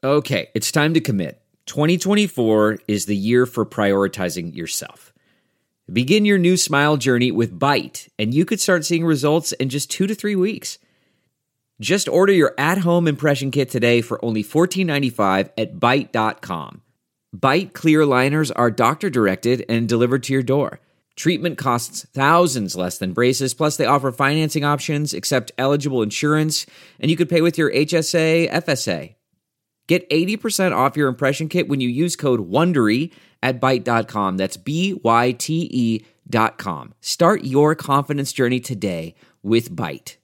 Okay, it's time to commit. 2024 is the year for prioritizing yourself. Begin your new smile journey with Byte, and you could start seeing results in just 2 to 3 weeks. Just order your at-home impression kit today for only $14.95 at Byte.com. Byte clear liners are doctor-directed and delivered to your door. Treatment costs thousands less than braces, plus they offer financing options, accept eligible insurance, and you could pay with your HSA, FSA. Get 80% off your impression kit when you use code WONDERY at Byte.com. That's BYTE.com. Start your confidence journey today with Byte.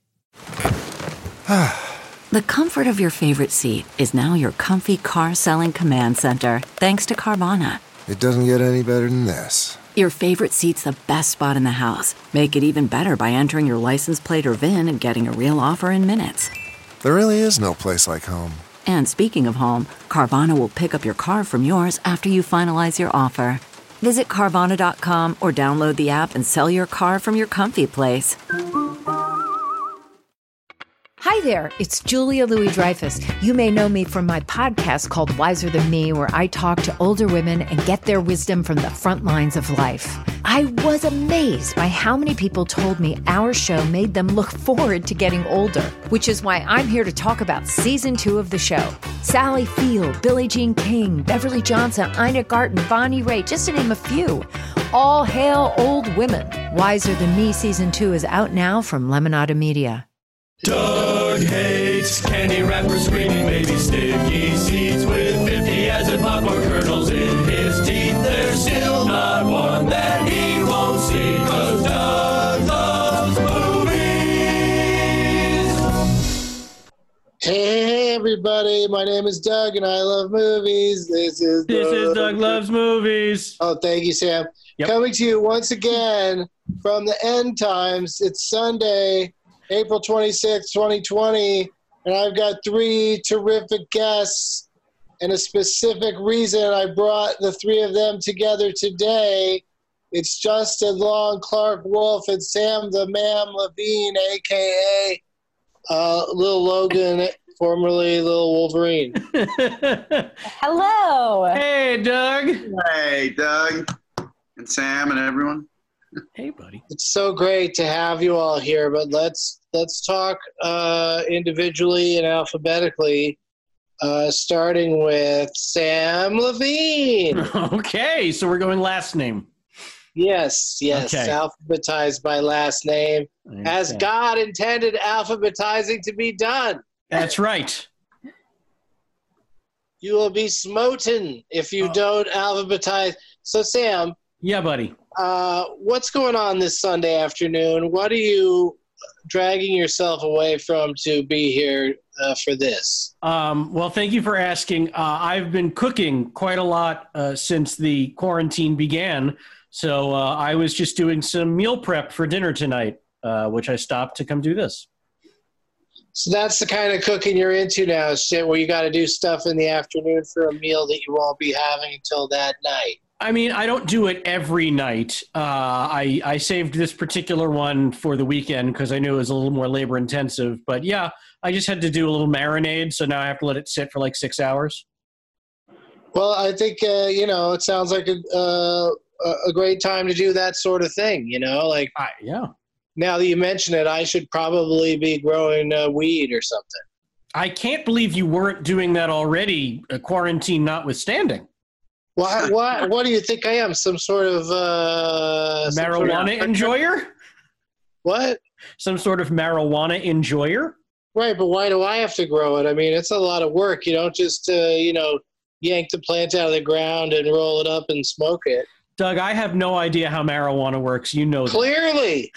The comfort of your favorite seat is now your comfy car selling command center, thanks to Carvana. It doesn't get any better than this. Your favorite seat's the best spot in the house. Make it even better by entering your license plate or VIN and getting a real offer in minutes. There really is no place like home. And speaking of home, Carvana will pick up your car from yours after you finalize your offer. Visit Carvana.com or download the app and sell your car from your comfy place. Hi there, it's Julia Louis-Dreyfus. You may know me from my podcast called Wiser Than Me, where I talk to older women and get their wisdom from the front lines of life. I was amazed by how many people told me our show made them look forward to getting older, which is why I'm here to talk about season 2 of the show. Sally Field, Billie Jean King, Beverly Johnson, Ina Garten, Bonnie Raitt, just to name a few. All hail old women. Wiser Than Me season 2 is out now from Lemonada Media. Doug hates candy wrappers, screaming baby sticky seeds with 50 acid popcorn kernels in his teeth. There's still not one that he won't see, 'cause Doug loves movies. Hey everybody, my name is Doug and I love movies. This is Doug Loves Movies. Oh, thank you, Sam. Yep. Coming to you once again from the end times. It's Sunday, April 26, 2020, and I've got 3 terrific guests and a specific reason I brought the 3 of them together today. It's Justin Long, Clark Wolf, and Sam the Man Levine, a.k.a. Lil Logan, formerly Lil Wolverine. Hello. Hey, Doug. Hey, Doug and Sam and everyone. Hey, buddy. It's so great to have you all here, but let's talk individually and alphabetically, starting with Sam Levine. Okay, so we're going last name. Yes, Okay. alphabetized by last name, as Okay. God intended alphabetizing to be done. That's right. You will be smoten if you don't alphabetize. So, Sam, Yeah, buddy. what's going on this Sunday afternoon? What are you dragging yourself away from to be here for this? Well, thank you for asking. I've been cooking quite a lot since the quarantine began. So I was just doing some meal prep for dinner tonight, which I stopped to come do this. So that's the kind of cooking you're into now, shit, where you got to do stuff in the afternoon for a meal that you won't be having until that night. I mean, I don't do it every night. I saved this particular one for the weekend because I knew it was a little more labor intensive. But yeah, I just had to do a little marinade, so now I have to let it sit for like 6 hours. Well, I think, it sounds like a great time to do that sort of thing, like Yeah. now that you mention it, I should probably be growing weed or something. I can't believe you weren't doing that already, quarantine notwithstanding. What do you think I am? Some sort of marijuana enjoyer? What? Some sort of marijuana enjoyer? Right, but why do I have to grow it? I mean, it's a lot of work. You don't just, yank the plant out of the ground and roll it up and smoke it. Doug, I have no idea how marijuana works. You know that. Clearly.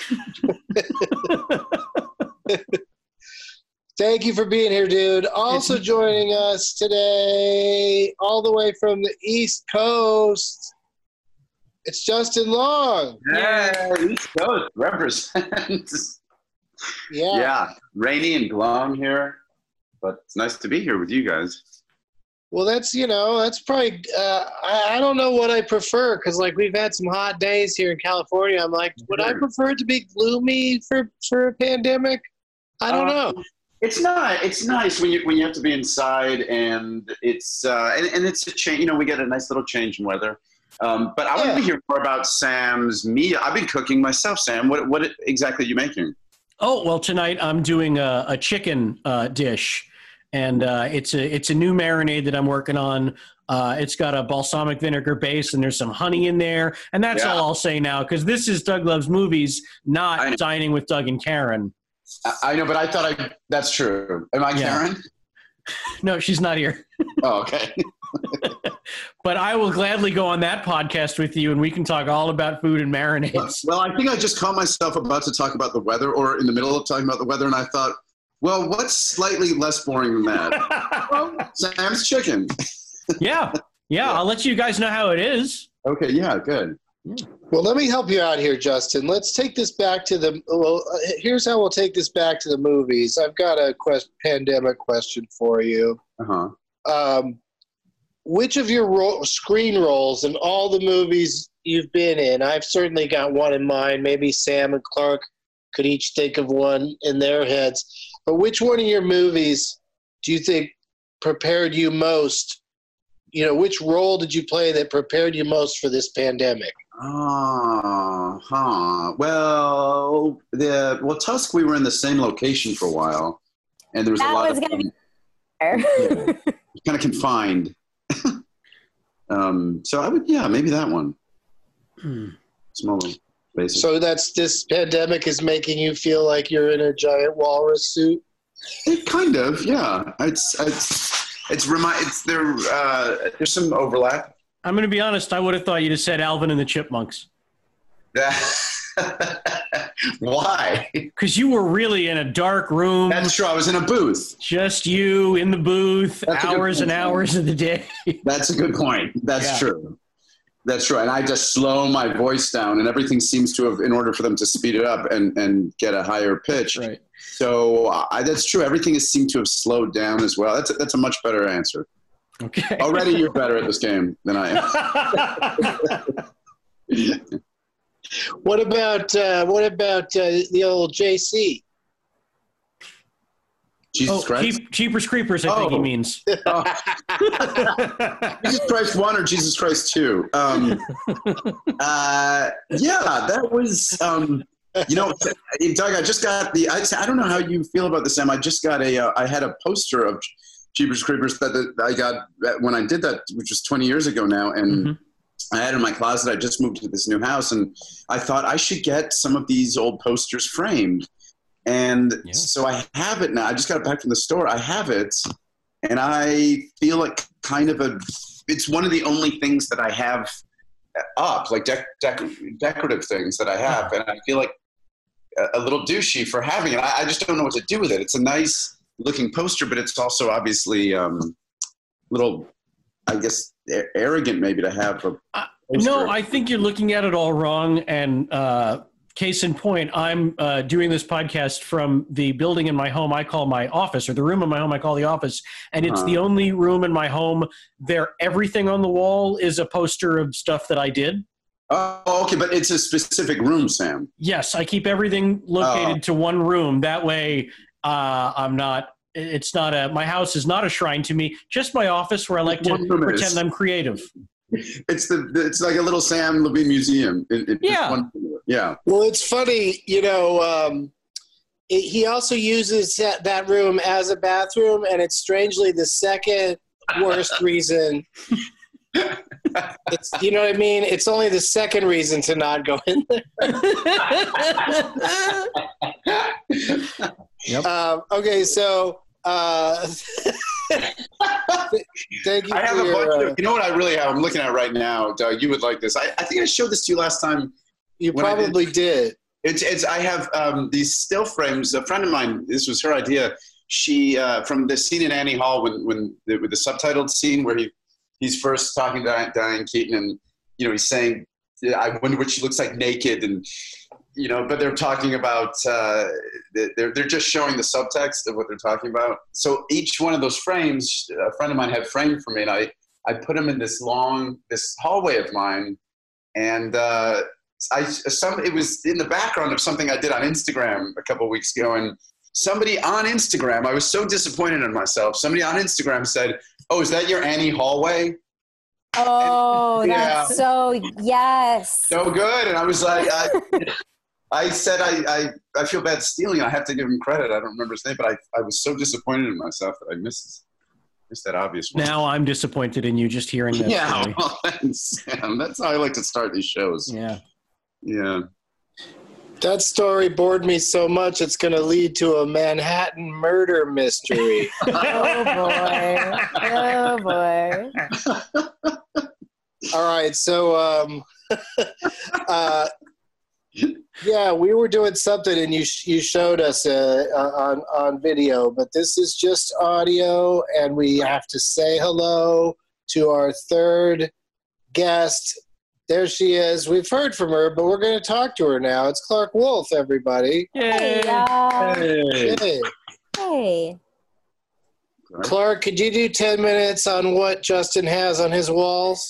Thank you for being here, dude. Also joining us today, all the way from the East Coast, it's Justin Long. Yeah, East Coast represents. Yeah. Rainy and glum here, but it's nice to be here with you guys. Well, that's probably, I don't know what I prefer, because, we've had some hot days here in California. I'm like, would I prefer it to be gloomy for a pandemic? I don't know. It's not. It's nice when you have to be inside, and it's and it's a change. You know, we get a nice little change in weather. But I want to hear more about Sam's meal. I've been cooking myself, Sam. What exactly are you making? Oh, well, tonight I'm doing a chicken dish, and it's a new marinade that I'm working on. It's got a balsamic vinegar base, and there's some honey in there, and that's all I'll say now, because this is Doug Loves Movies, not Dining with Doug and Karen. I know, but I thought that's true. Am I Karen? No, she's not here. Oh, okay. But I will gladly go on that podcast with you, and we can talk all about food and marinades. Well, I think I just caught myself about to talk about the weather, or in the middle of talking about the weather, and I thought, well, what's slightly less boring than that? Well, Sam's chicken. Yeah. I'll let you guys know how it is. Okay, yeah, good. Well, let me help you out here, Justin. Let's take this back to here's how we'll take this back to the movies. I've got a pandemic question for you. Which of your screen roles in all the movies you've been in, I've certainly got one in mind, maybe Sam and Clark could each think of one in their heads, but which one of your movies do you think prepared you most? You know, which role did you play that prepared you most for this pandemic? Well, Tusk, we were in the same location for a while, and there was a lot of kind of confined. So I would, maybe that one. Small basis. So this pandemic is making you feel like you're in a giant walrus suit? It kind of, yeah. There's some overlap. I'm going to be honest. I would have thought you'd have said Alvin and the Chipmunks. Why? Because you were really in a dark room. That's true. I was in a booth. Just you in the booth, hours and hours of the day. That's a good point. That's true. That's true. And I just slow my voice down, and everything seems to have, in order for them to speed it up and get a higher pitch. Right. So that's true. Everything has seemed to have slowed down as well. That's a much better answer. Okay. Already you're better at this game than I am. What about the old JC? Jesus Christ. Jeepers Creepers, I think he means. Jesus Christ 1 or Jesus Christ 2? That was, Doug, I just got I don't know how you feel about this, Sam. I just got I had a poster of Jeepers Creepers that I got when I did that, which was 20 years ago now, and I had it in my closet. I just moved to this new house, and I thought I should get some of these old posters framed. And so I have it now. I just got it back from the store. I have it, and I feel like it's one of the only things that I have up, like decorative things that I have, and I feel like a little douchey for having it. I just don't know what to do with it. It's a nice looking poster, but it's also obviously little, I guess, arrogant maybe to have a poster. No, I think you're looking at it all wrong. And case in point, I'm doing this podcast from the building in my home I call my office, or the room in my home I call the office. And it's the only room in my home everything on the wall is a poster of stuff that I did. Oh, okay, but it's a specific room, Sam. Yes, I keep everything located to one room. That way my house is not a shrine to me, just my office where I like to pretend I'm creative. It's like a little Sam Levine museum. Yeah. Well, it's funny, he also uses that room as a bathroom, and it's strangely the second worst reason. You know what I mean? It's only the second reason to not go in there. Yep. Okay, so thank you. I have a bunch of, you know what I really have? I'm looking at it right now, Doug. You would like this. I think I showed this to you last time. You probably did. I have these still frames. A friend of mine, this was her idea. She from the scene in Annie Hall with the subtitled scene where he's first talking to Diane Keaton, and he's saying, "I wonder what she looks like naked," and but they're talking about they're just showing the subtext of what they're talking about. So each one of those frames, a friend of mine had framed for me, and I put them in this hallway of mine, and it was in the background of something I did on Instagram a couple of weeks ago, and somebody on Instagram, I was so disappointed in myself. Somebody on Instagram said, "Oh, is that your Annie Hallway?" Oh, And, that's so, yes. so good. And I was like, I said, I feel bad stealing. I have to give him credit. I don't remember his name, but I was so disappointed in myself that I missed that obvious one. Now I'm disappointed in you just hearing that. Yeah, story. well, thanks, Sam. That's how I like to start these shows. Yeah. Yeah. That story bored me so much it's going to lead to a Manhattan murder mystery. Oh, boy. Oh, boy. All right, so yeah, we were doing something, and you showed us on video, but this is just audio, and we have to say hello to our third guest. There she is. We've heard from her, but we're going to talk to her now. It's Clark Wolf, everybody. Hey, y'all. Hey. Hey. Clark, could you do 10 minutes on what Justin has on his walls?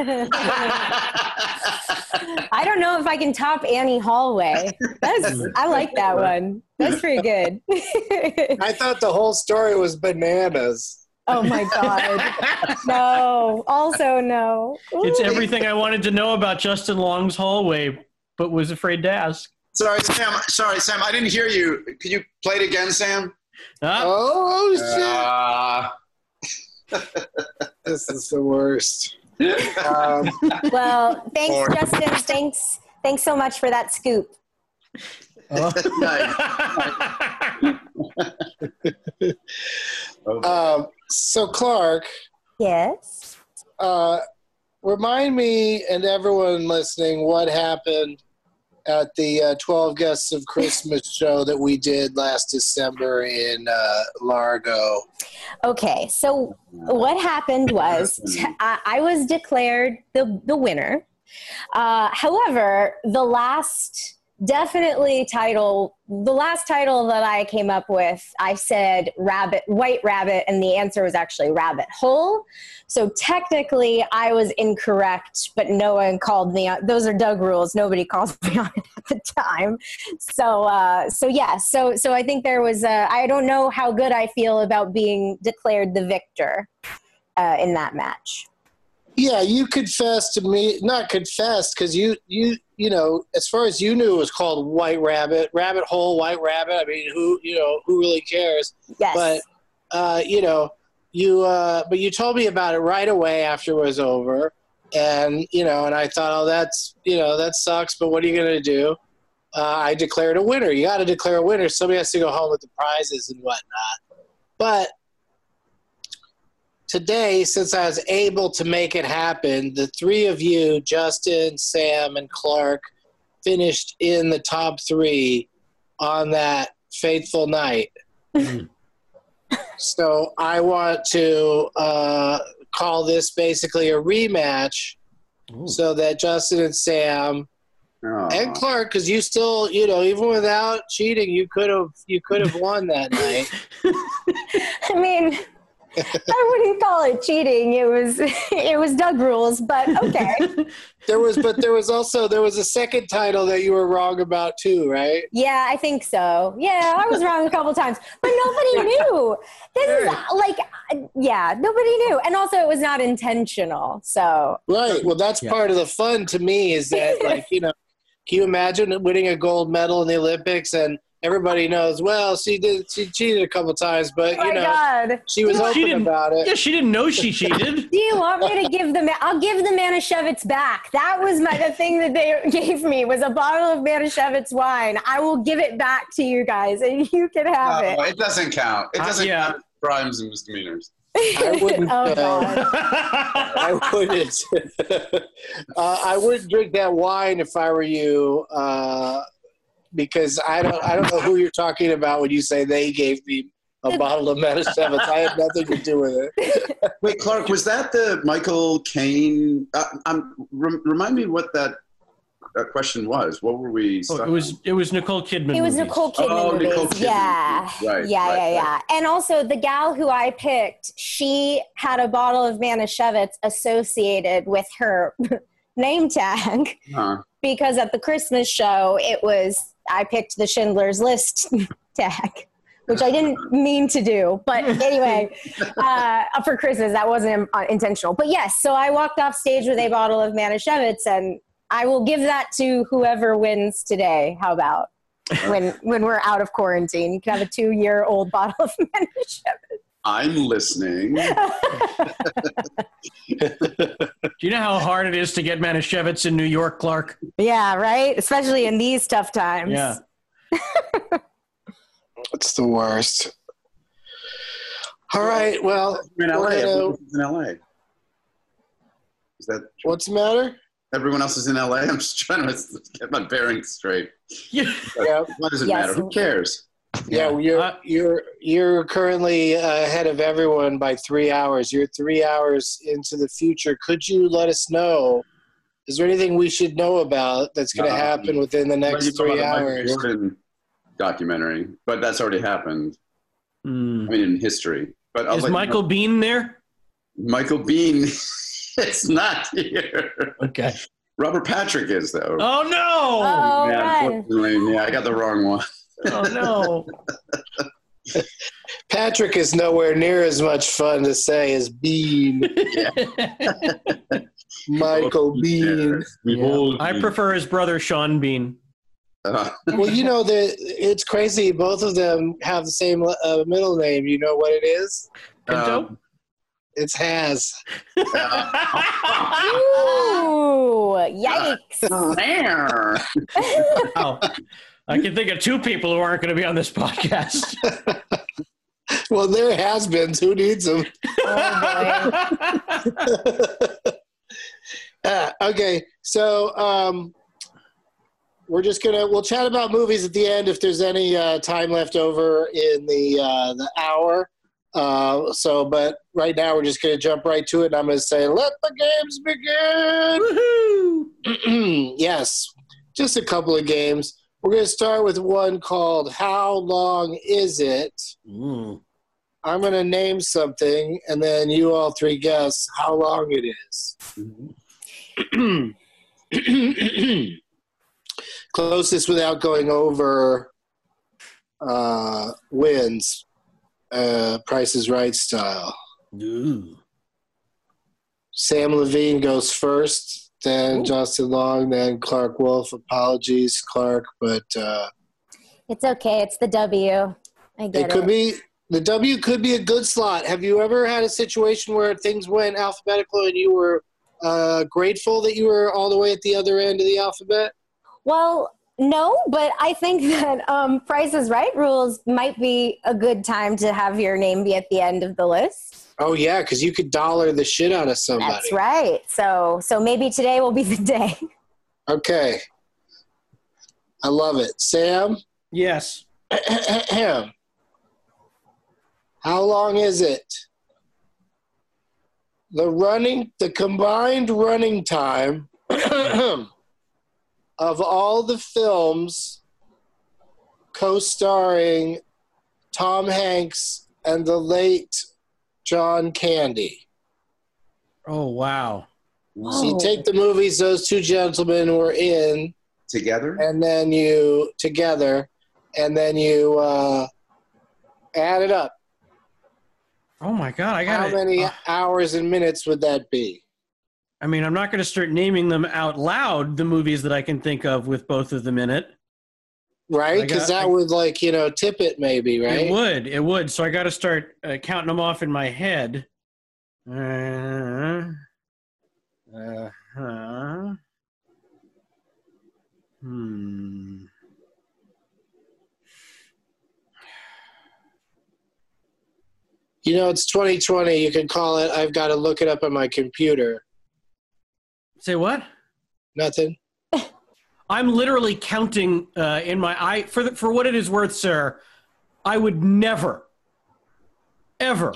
I don't know if I can top Annie Hallway. I like that one. That's pretty good. I thought the whole story was bananas. Oh my God. No. Also no. Ooh. It's everything I wanted to know about Justin Long's hallway, but was afraid to ask. Sorry, Sam. I didn't hear you. Could you play it again, Sam? Oh, shit. This is the worst. Well, thanks, Justin. Thanks so much for that scoop. So, Clark. Yes? Remind me and everyone listening what happened at the 12 Guests of Christmas show that we did last December in Largo. Okay, so what happened was I was declared the winner. However, the last title that I came up with, I said white rabbit, and the answer was actually rabbit hole. So technically I was incorrect, but no one called me on. Those are Doug rules. Nobody called me on it at the time. So I think there was I don't know how good I feel about being declared the victor in that match. Yeah, you confessed to me, not confessed, because you know, as far as you knew, it was called White Rabbit, Rabbit Hole, White Rabbit. I mean, who really cares? Yes. But, but you told me about it right away after it was over. And, and I thought, oh, that sucks, but what are you going to do? I declared a winner. You got to declare a winner. Somebody has to go home with the prizes and whatnot. But today, since I was able to make it happen, the three of you, Justin, Sam, and Clark, finished in the top three on that fateful night. So I want to call this basically a rematch. Ooh. So that Justin and Sam and Clark, because you still, even without cheating, you could have won that night. I mean, I wouldn't call it cheating. It was Doug rules, but okay. There was a second title that you were wrong about too, right? Yeah, I think so. Yeah, I was wrong a couple times, but nobody knew. Nobody knew, and also it was not intentional. So right. Well, that's part of the fun to me is that, can you imagine winning a gold medal in the Olympics and everybody knows, well, she cheated a couple times, but, God. She was open about it. Yeah, she didn't know she cheated. Do you want me to give I'll give the Manischewitz back. That was the thing that they gave me was a bottle of Manischewitz wine. I will give it back to you guys, and you can have it. It doesn't count. It doesn't count crimes and misdemeanors. I wouldn't. I wouldn't drink that wine if I were you. Because I don't know who you're talking about when you say they gave me a bottle of Manischewitz. I had nothing to do with it. Wait, Clark, was that the Michael Caine? Remind me what that question was. What were we? It was Nicole Kidman. It was Nicole Kidman movies. Nicole Kidman. Yeah. Right. Yeah. And also the gal who I picked, she had a bottle of Manischewitz associated with her name tag because at the Christmas show, I picked the Schindler's List tag. which I didn't mean to do. But anyway, for Chris's, that wasn't intentional. But yes, so I walked off stage with a bottle of Manischewitz, and I will give that to whoever wins today. How about when we're out of quarantine? You can have a 2-year-old bottle of Manischewitz. I'm listening. Do you know how hard it is to get Manischewitz in New York, Clark? Yeah, right? Especially in these tough times. Yeah. It's the worst. All right, well, in LA. Everyone else is in LA. Is that true? What's the matter? Everyone else is in LA. I'm just trying to get my bearings straight. Yeah. What does it matter? Who cares? Yeah, you're currently ahead of everyone by 3 hours. You're 3 hours into the future. Could you let us know? Is there anything we should know about that's going to happen within the next 3 hours? Michael Jordan documentary, but that's already happened. I mean, in history. But Is Michael Biehn there? Michael Biehn is not here. Okay. Robert Patrick is, though. Oh, no! Oh, Yeah, right. unfortunately, yeah, I got the wrong one. Oh, no. Patrick is nowhere near as much fun to say as Bean. Michael Bean. I prefer his brother, Sean Bean. Well, you know, it's crazy. Both of them have the same middle name. You know what it is? Pinto? It's Has. Ooh, yikes. Wow. I can think of 2 people who aren't going to be on this podcast. Well, there has been. Who needs them? Okay, so we're just we'll chat about movies at the end if there's any time left over in the hour. But right now we're just going to jump right to it, and I'm going to say, let the games begin. Yes, just a couple of games. We're going to start with one called How Long Is It? I'm going to name something, and then you all 3 guess how long it is. Closest without going over wins. Price is Right style. Ooh. Sam Levine goes first. Then Justin Long, then Clark Wolf. Apologies, Clark, but It's okay. It's the W. I get it. The W could be a good slot. Have you ever had a situation where things went alphabetical and you were grateful that you were all the way at the other end of the alphabet? Well, no, but I think that Price is Right rules might be a good time to have your name be at the end of the list. Oh, yeah, because you could dollar the shit out of somebody. That's right. So maybe today will be the day. Okay. I love it. Sam? Yes. How long is it? The combined running time of all the films co-starring Tom Hanks and the late John Candy. Oh, wow. So you take the movies those 2 gentlemen were in Together? and then you add it up. Oh, my God. I got How many hours and minutes would that be? I mean, I'm not going to start naming them out loud, the movies that I can think of with both of them in it. Right? Because that would, tip it maybe, right? It would. So I got to start counting them off in my head. It's 2020. You can call it, I've got to look it up on my computer. Say what? Nothing. I'm literally counting in my eye. For what it is worth, sir, I would never, ever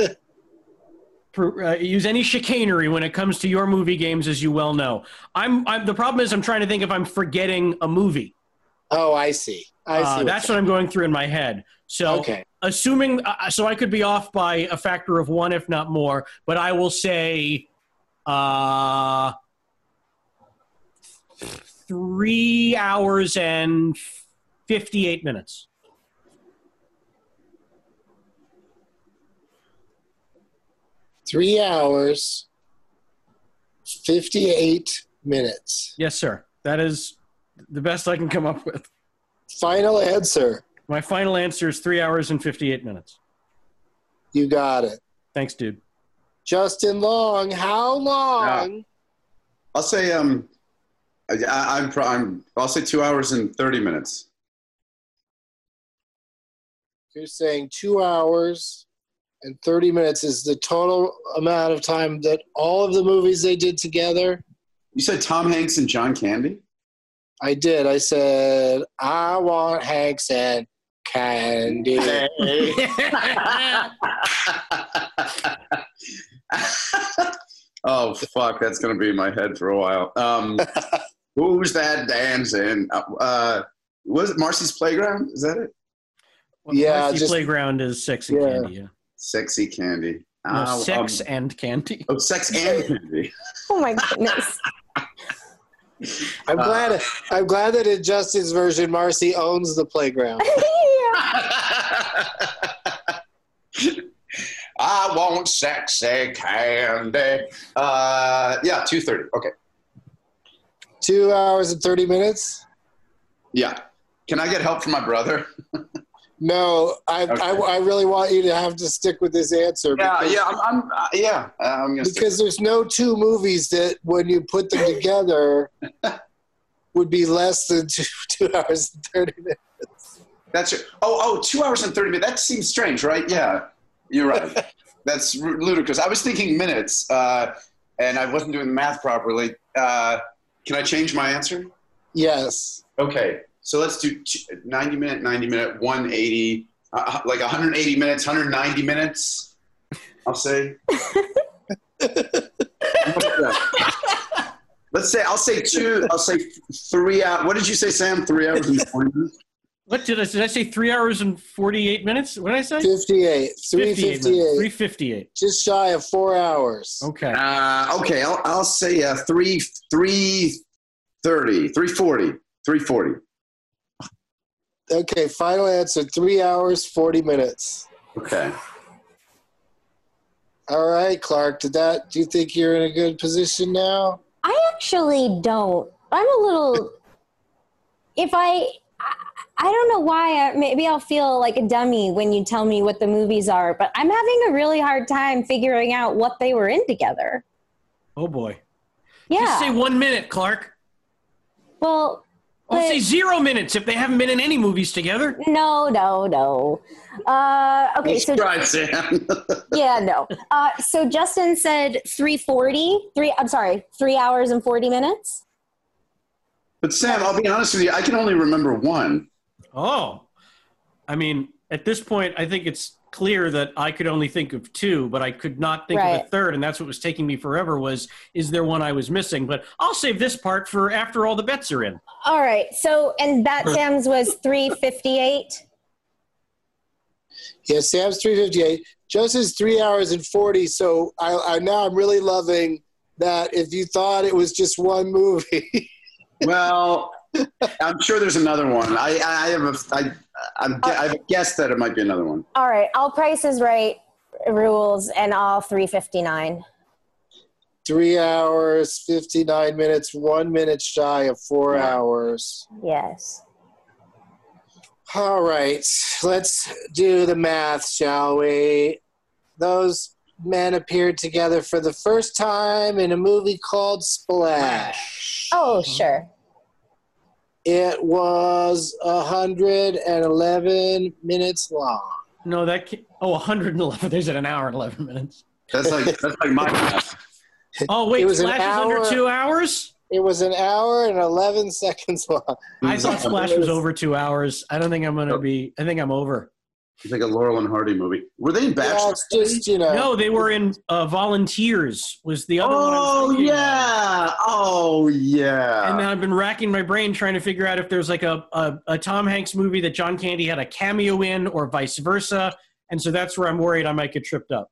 use any chicanery when it comes to your movie games, as you well know. The problem is I'm trying to think if I'm forgetting a movie. Oh, I see. That's what I'm going through in my head. So assuming, so I could be off by a factor of 1, if not more, but I will say 3 hours and 58 minutes. 3 hours, 58 minutes. Yes, sir. That is the best I can come up with. Final answer. My final answer is 3 hours and 58 minutes. You got it. Thanks, dude. Justin Long, how long? I'll say I'll say 2 hours and 30 minutes. You're saying 2 hours and 30 minutes is the total amount of time that all of the movies they did together? You said Tom Hanks and John Candy? I did. I said, I want Hanks and Candy. Oh, fuck. That's going to be in my head for a while. Who's that dancing? Was it Marcy's Playground? Is that it? Well, Yeah, Marcy's just- Playground is Sexy Candy, yeah. Sexy Candy. No, Sex and Candy. Oh, Sex and Candy. Oh my goodness. I'm glad that in Justin's version, Marcy owns the playground. I want sexy candy. 2:30. Okay. 2 hours and 30 minutes? Yeah. Can I get help from my brother? No, I really want you to have to stick with this answer. I'm gonna Because there's no two movies that, when you put them together, would be less than 2 hours and 30 minutes. That's it. 2 hours and 30 minutes. That seems strange, right? Yeah, you're right. That's ludicrous. I was thinking minutes, and I wasn't doing the math properly. Can I change my answer? Yes. Okay. So let's do 90 minute, 180, like 180 minutes, 190 minutes, I'll say. I'll say 3 hours. What did you say, Sam? 3 hours and 40 minutes? What did I say? 3 hours and 48 minutes? What did I say? 58. 358. 358. Just shy of 4 hours. Okay. Okay. I'll say 330, 340, 340. Okay, final answer, 3 hours, 40 minutes. Okay. All right, Clark, do you think you're in a good position now? I actually don't. I'm a little, I don't know why, maybe I'll feel like a dummy when you tell me what the movies are, but I'm having a really hard time figuring out what they were in together. Oh, boy. Yeah. Just say 1 minute, Clark. Well, I'll say 0 minutes if they haven't been in any movies together. No. Okay, Let's try, Sam. Yeah, no. So Justin said 3 hours and 40 minutes. But Sam, I'll be honest with you, I can only remember one. Oh. I mean, at this point, I think it's clear that I could only think of two, but I could not think of a third, and that's what was taking me forever is there one I was missing? But I'll save this part for after all the bets are in. All right. So, and Bat Sam's was 358. Yeah, Sam's 358. Justin's 3 hours and 40. So I now I'm really loving that if you thought it was just one movie. Well, I'm sure there's another one. I've guessed that it might be another one. All right. All Price is Right rules and all 359. 3 hours, 59 minutes, 1 minute shy of 4 hours. Yes. All right. Let's do the math, shall we? Those men appeared together for the first time in a movie called Splash. Oh, sure. It was 111 minutes long. No, 111. There's an hour and 11 minutes. That's like my math. Oh, wait, It was Splash is under 2 hours? It was an hour and 11 seconds long. I thought Splash was over 2 hours. I don't think I'm going to be – I think I'm over. It's like a Laurel and Hardy movie. Were they in Bachelor? Yeah, it's just, No, they were in Volunteers was the other one. Oh, yeah. And then I've been racking my brain trying to figure out if there's like a Tom Hanks movie that John Candy had a cameo in or vice versa. And so that's where I'm worried I might get tripped up.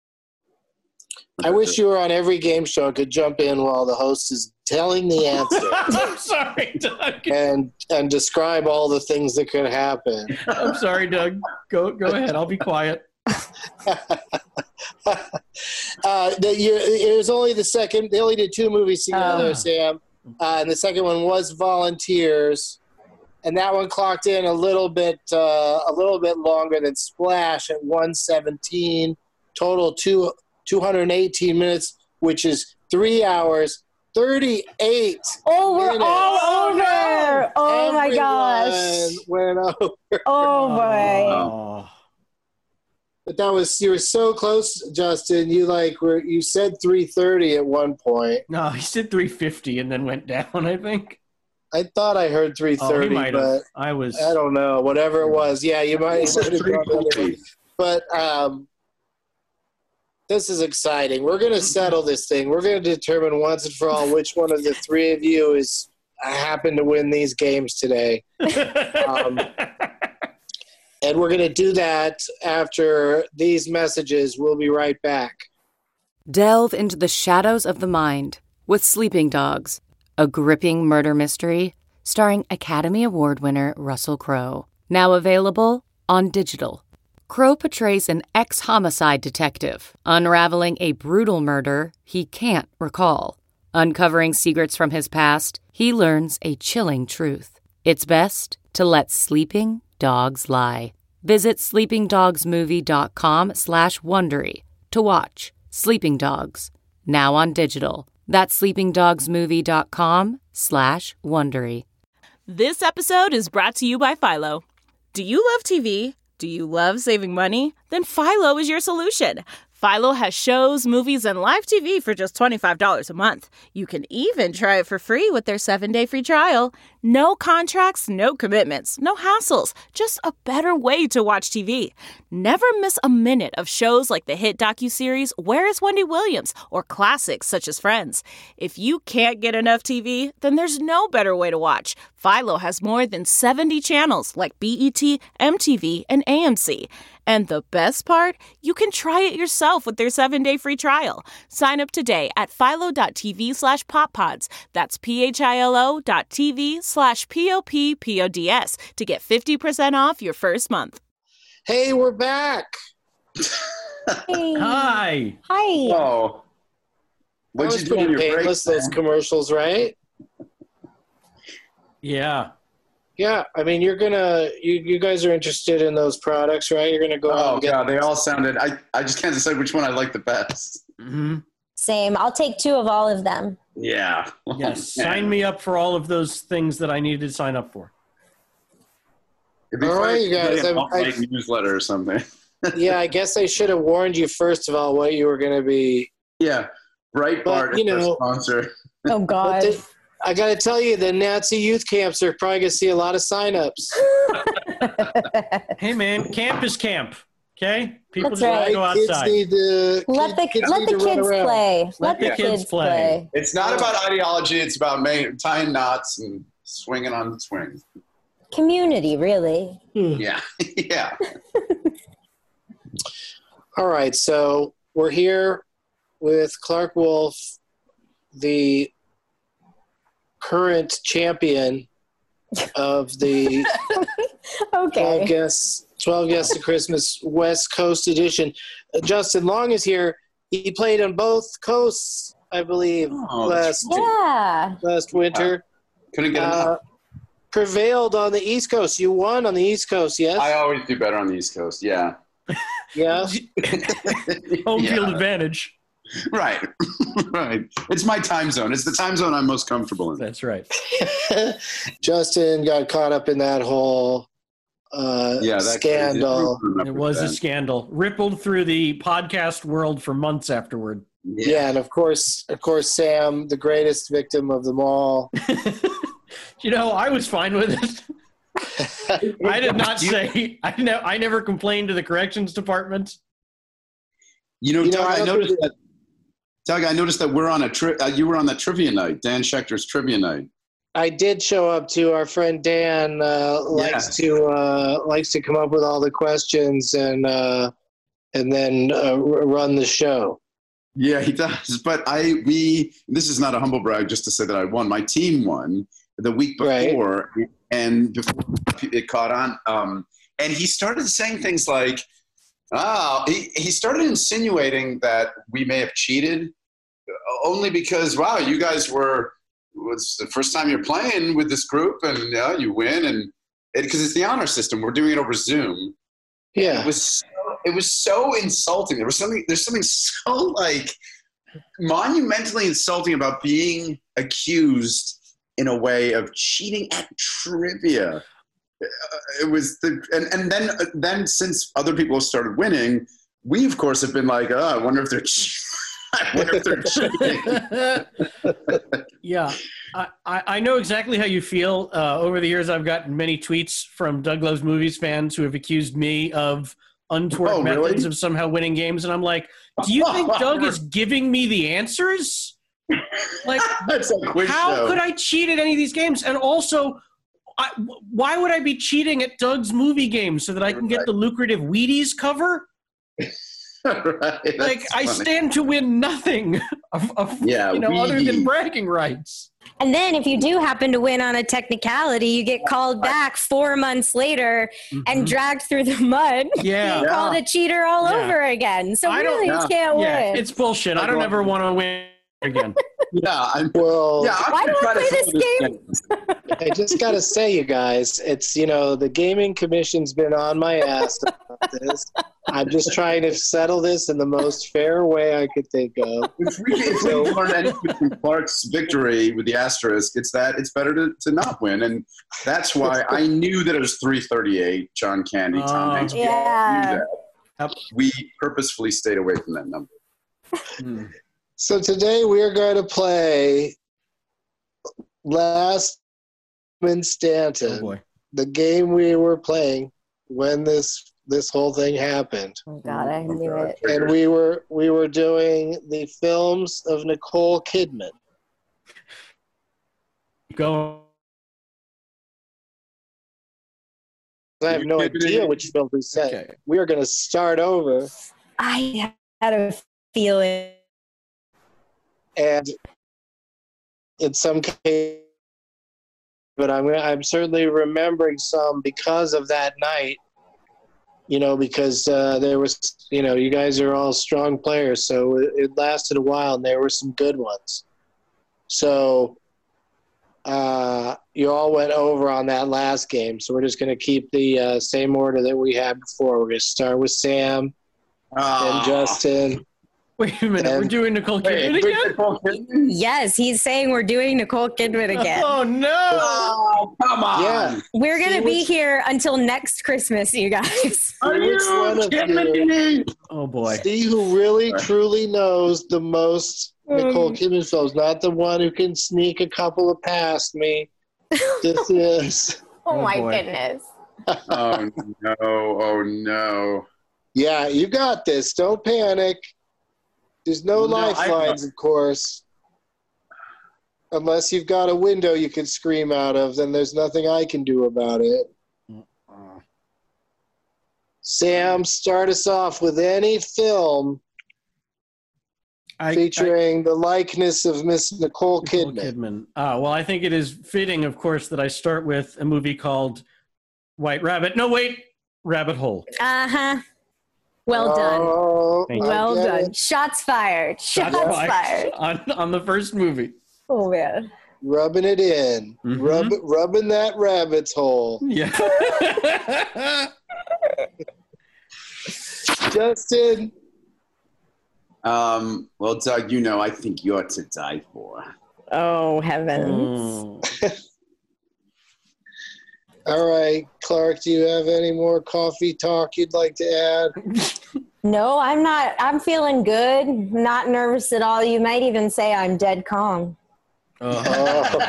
I wish you were on every game show and could jump in while the host is telling the answer. I'm sorry, Doug. And describe all the things that could happen. I'm sorry, Doug. Go ahead. I'll be quiet. It was only the second. They only did 2 movies together, Sam. And the second one was Volunteers, and that one clocked in a little bit longer than Splash at 117. Total 218 minutes, which is 3 hours 38. Oh, we're minutes. all over. Oh my gosh. Went over. Oh boy. Oh. But you were so close, Justin. You said 3:30 at one point. No, he said 350 and then went down, I think. I thought I heard 3:30, but I don't know. Whatever it was, yeah, you might have heard it. But this is exciting. We're going to settle this thing. We're going to determine once and for all which one of the 3 of you is happen to win these games today. And we're going to do that after these messages. We'll be right back. Delve into the shadows of the mind with Sleeping Dogs, a gripping murder mystery starring Academy Award winner Russell Crowe. Now available on digital. Crowe portrays an ex-homicide detective unraveling a brutal murder he can't recall. Uncovering secrets from his past, he learns a chilling truth. It's best to let sleeping dogs lie. Visit sleepingdogsmovie.com/Wondery to watch Sleeping Dogs, now on digital. That's sleepingdogsmovie.com/Wondery. This episode is brought to you by Philo. Do you love TV? Do you love saving money? Then Philo is your solution. Philo has shows, movies, and live TV for just $25 a month. You can even try it for free with their 7-day free trial. No contracts, no commitments, no hassles. Just a better way to watch TV. Never miss a minute of shows like the hit docuseries Where is Wendy Williams? Or classics such as Friends. If you can't get enough TV, then there's no better way to watch. Philo has more than 70 channels like BET, MTV, and AMC. And the best part? You can try it yourself with their 7-day free trial. Sign up today at philo.tv/poppods. That's philo.tv/poppods to get 50% off your first month. Hey, we're back. Hey. Hi. Hi. Oh. What'd you do on your break? Painless, those commercials, right? Yeah. Yeah, I mean, you guys are interested in those products, right? You're gonna go out and get God, they all sounded. I just can't decide which one I like the best. Mm-hmm. Same. I'll take 2 of all of them. Yeah. Yes. Sign me up for all of those things that I needed to sign up for. All right, you guys. A newsletter or something. Yeah, I guess I should have warned you first of all what you were going to be. Yeah, Breitbart is our sponsor. Oh God. I got to tell you, the Nazi youth camps are probably going to see a lot of signups. Hey, man, camp is camp. Okay, people That's just want to go outside. Let the kids play. Let the kids play. It's not about ideology. It's about tying knots and swinging on swings. Community, really. Yeah, yeah. All right, so we're here with Clark Wolf, the current champion of the 12 Guests to Christmas West Coast edition. Justin Long is here. He played on both coasts, I believe, last winter. Couldn't get enough. Prevailed on the East Coast. You won on the East Coast, yes? I always do better on the East Coast, yeah. Yeah? Home field advantage. Right. Right. It's my time zone. It's the time zone I'm most comfortable in. That's right. Justin got caught up in that whole scandal. It was a scandal. Rippled through the podcast world for months afterward. Yeah, and of course, Sam, the greatest victim of them all. I was fine with it. I did not say. I never complained to the corrections department. Doug, I noticed that we're on you were on that trivia night, Dan Schechter's trivia night. I did show up too. Our friend Dan likes to come up with all the questions and then run the show. Yeah, he does. But this is not a humble brag, just to say that I won. My team won the week before, and before it caught on. And he started saying things like, Oh, he started insinuating that we may have cheated only because, wow, you guys was the first time you're playing with this group and you win. And because it's the honor system, we're doing it over Zoom. Yeah. It was so insulting. There's something so like monumentally insulting about being accused in a way of cheating at trivia. It was and then since other people started winning, we of course have been like, I wonder if they're cheating. Yeah, I know exactly how you feel. Over the years, I've gotten many tweets from Doug Loves Movies fans who have accused me of untoward methods of somehow winning games, and I'm like, do you think Doug is giving me the answers? Like, how could I cheat at any of these games? And also, why would I be cheating at Doug's movie games so that I can get the lucrative Wheaties cover? Right, like, I stand to win nothing other than bragging rights. And then if you do happen to win on a technicality, you get called back 4 months later and dragged through the mud. Yeah. Called a cheater all over again. So really, you can't win. It's bullshit. I don't ever want to win again. Why do I play this game? I just got to say, you guys, it's, the Gaming Commission's been on my ass about this. I'm just trying to settle this in the most fair way I could think of. If we learn anything from Clark's victory with the asterisk, it's that it's better to not win. And that's why I knew that it was 338, John Candy, Tom Hanks. We all knew that. We purposefully stayed away from that number. So today we are going to play Last Man Stanton, the game we were playing when this whole thing happened. Oh God, I knew it. And we were doing the films of Nicole Kidman. Go. I have no idea which film we said. Okay. We are going to start over. I had a feeling. And in some cases, but I'm certainly remembering some because of that night, because there was, you guys are all strong players, so it lasted a while, and there were some good ones. So you all went over on that last game, so we're just going to keep the same order that we had before. We're going to start with Sam, then Justin. Wait a minute, we're doing Nicole Kidman again? Yes, he's saying we're doing Nicole Kidman again. Oh, no! Oh, come on! Yeah. We're going to be here until next Christmas, you guys. Are you kidding me? Oh, boy. See who really, truly knows the most Nicole Kidman films, not the one who can sneak a couple past me. This is... Oh, my goodness. Oh, no. Oh, no. Yeah, you got this. Don't panic. There's no lifelines, of course. Unless you've got a window you can scream out of, then there's nothing I can do about it. Sam, start us off with any film featuring the likeness of Miss Nicole Kidman. Well, I think it is fitting, of course, that I start with a movie called White Rabbit. No, wait, Rabbit Hole. Uh-huh. Well done. Well done. Shots fired. Shots fired. On the first movie. Oh, man. Rubbing it in. Rubbing that rabbit's hole. Yeah. Justin. Well, Doug, I think you're to die for. Oh, heavens. All right, Clark, do you have any more coffee talk you'd like to add? No, I'm not. I'm feeling good. Not nervous at all. You might even say I'm dead calm. I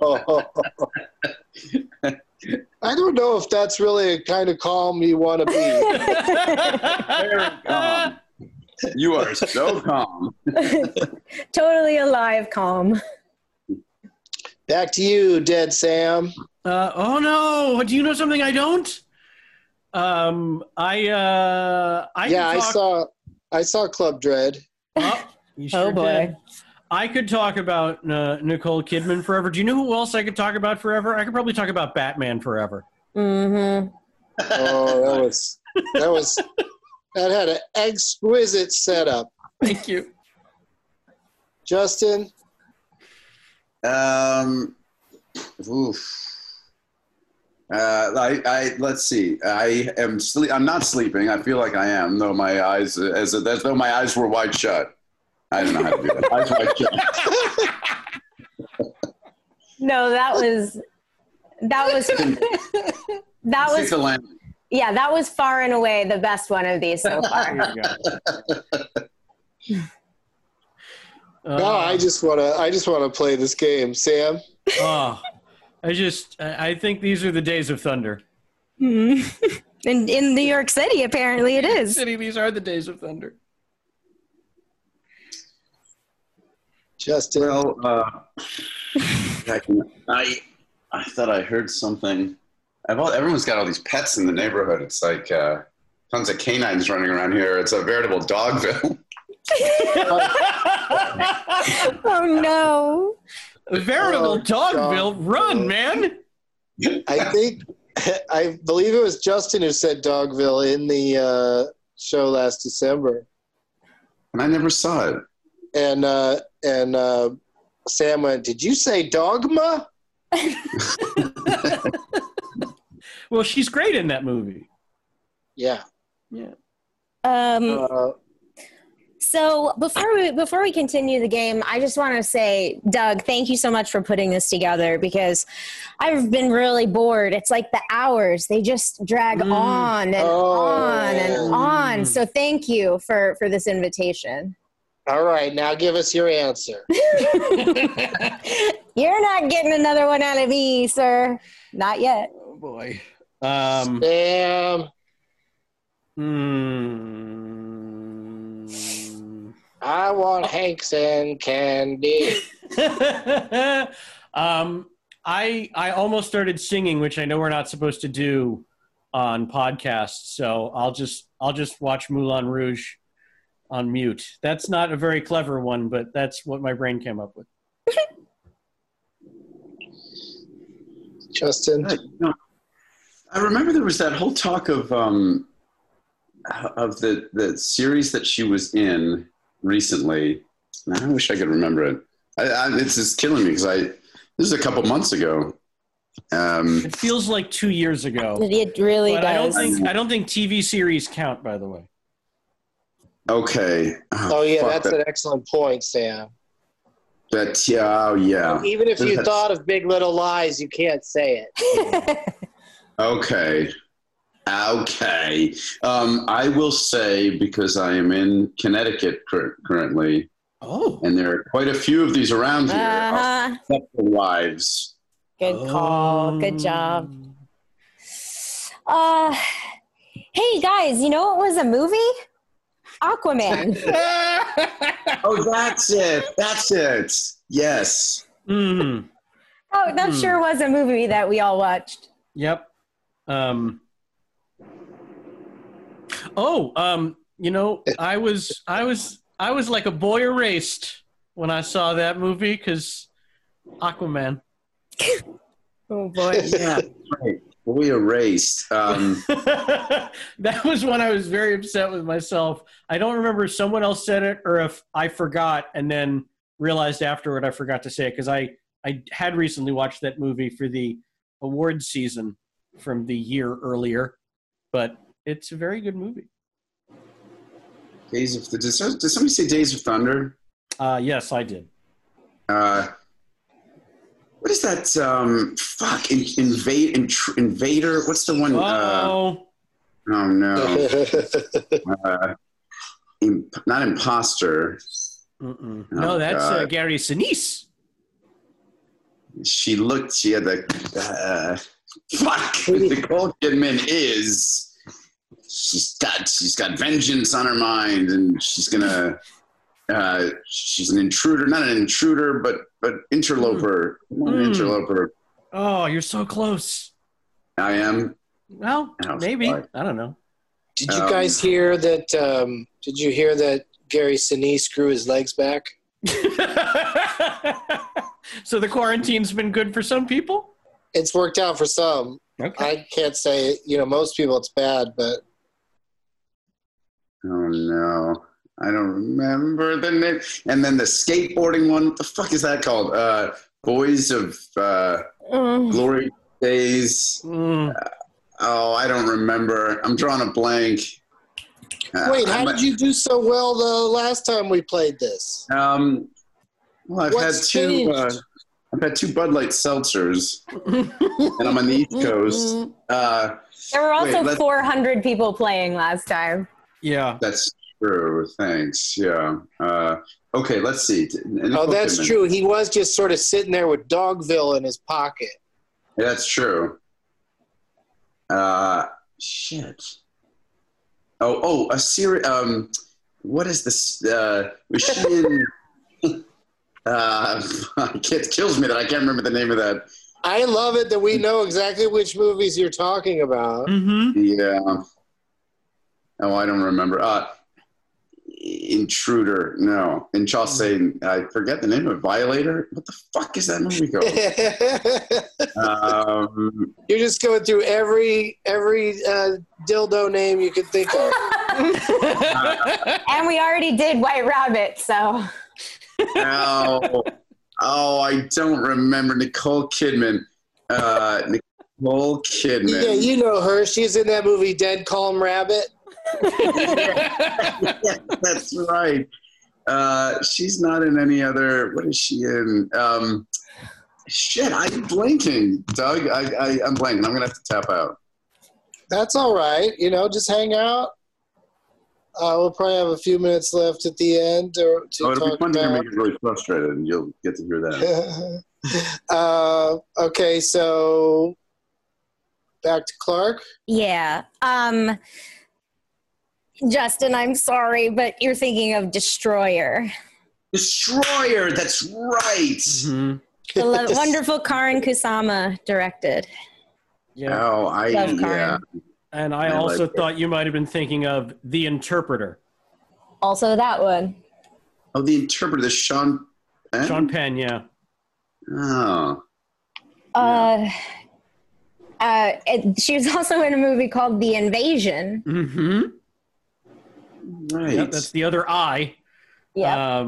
don't know if that's really a kind of calm you want to be. Very calm. You are so calm. Totally alive calm. Back to you, Dead Sam. Oh no! Do you know something I don't? I saw Club Dread. Oh, you sure did. I could talk about Nicole Kidman forever. Do you know who else I could talk about forever? I could probably talk about Batman forever. Mm-hmm. Oh, That had an exquisite setup. Thank you. Justin? Oof. Let's see. I'm not sleeping. I feel like I am, though my eyes, as though my eyes were wide shut. I don't know how to do that. Eyes wide shut. No, that was yeah, that was far and away the best one of these so far. No, I just want to play this game. Sam? I think these are the days of thunder. Mm-hmm. In New York City, apparently it is. These are the days of thunder. Justin? Well, I thought I heard something. Everyone's got all these pets in the neighborhood. It's like tons of canines running around here. It's a veritable Dogville. Oh, no. A veritable Dogville. Run, man. I believe it was Justin who said Dogville in the show last December. And I never saw it. And Sam went, "Did you say dogma?" Well, she's great in that movie. Yeah. Yeah. So before we continue the game, I just want to say, Doug, thank you so much for putting this together because I've been really bored. It's like the hours, they just drag on and on and on. So thank you for this invitation. All right, now give us your answer. You're not getting another one out of me, sir. Not yet. Oh, boy. Sam. I want Hanks and candy. I almost started singing, which I know we're not supposed to do on podcasts. So I'll just watch Moulin Rouge on mute. That's not a very clever one, but that's what my brain came up with. Justin? I remember there was that whole talk of the series that she was in recently. I wish I could remember it. It's just killing me because this is a couple months ago. It feels like 2 years ago. It really does. I don't think TV series count, by the way. Okay. Oh yeah, that's an excellent point, Sam. Yeah. Even if you thought of Big Little Lies, you can't say it. Okay. I will say, because I am in Connecticut currently, and there are quite a few of these around here, except for Wives. Good call. Good job. Hey, guys, you know what was a movie? Aquaman. Oh, that's it. Yes. Oh, that sure was a movie that we all watched. Yep. I was like a boy erased when I saw that movie because Aquaman. Oh boy. Yeah, right. Boy erased. That was when I was very upset with myself. I don't remember if someone else said it or if I forgot and then realized afterward I forgot to say it because I had recently watched that movie for the awards season from the year earlier, but it's a very good movie. Did somebody say Days of Thunder? Yes, I did. What is that? Invader. What's the one? Oh no. Not Imposter. No, that's Gary Sinise. She had the Nicole Kidman is. She's got vengeance on her mind, and she's an intruder, not an intruder, but interloper. An interloper. Oh, you're so close. I am. Well, maybe. I don't know. Did you guys hear that? Did you hear that Gary Sinise grew his legs back? So the quarantine's been good for some people? It's worked out for some. Okay. I can't say, most people it's bad, but Oh no, I don't remember the name. And then the skateboarding one. What the fuck is that called? Boys of Glory Days. I don't remember. I'm drawing a blank. Wait, how did you do so well the last time we played this? Well, I've had two. changed? I've had 2 Bud Light seltzers, and I'm on the East Coast. There were also 400 people playing last time. Yeah, that's true. Thanks. Yeah. Okay, let's see. Oh, that's true. He was just sort of sitting there with Dogville in his pocket. That's true. Shit. Oh, a series. What is this? Was she in? It kills me that I can't remember the name of that. I love it that we know exactly which movies you're talking about. Mm-hmm. Yeah. Oh, I don't remember. Intruder. No. In Chaucer, I forget the name of it. Violator. What the fuck is that movie called? You're just going through every dildo name you could think of. And we already did White Rabbit, so. I don't remember Nicole Kidman. Nicole Kidman. Yeah, you know her. She's in that movie Dead Calm Rabbit. Yeah, that's right. She's not in any other. What is she in? Shit, I'm blanking, Doug. I'm blanking. I'm gonna have to tap out. That's all right. Just hang out. We'll probably have a few minutes left at the end to it'll talk be fun to about. make it really frustrated, and you'll get to hear that. Okay, so back to Clark. Yeah. Justin, I'm sorry, but you're thinking of Destroyer. Destroyer, that's right. Mm-hmm. The wonderful Karin Kusama directed. Yeah. Love Karin. And I also thought you might have been thinking of The Interpreter. Also that one. Oh, The Interpreter, the Sean Penn? Sean Penn, yeah. Oh. She was also in a movie called The Invasion. Mm-hmm. Right. Yep, that's the other eye. Yeah.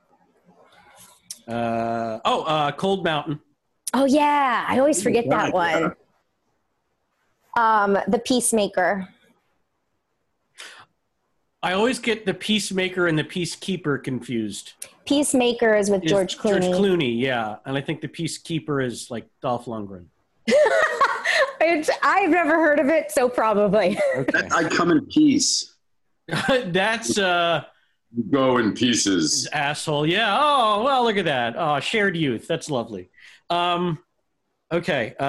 Cold Mountain. Oh yeah, I always forget that one. The Peacemaker. I always get the Peacemaker and the Peacekeeper confused. Peacemaker is with George Clooney. George Clooney, yeah. And I think the Peacekeeper is like Dolph Lundgren. I've never heard of it, so probably. Okay. I come in peace. That's go in pieces. Asshole. Yeah. Oh, well, look at that. Oh, shared youth. That's lovely. Okay.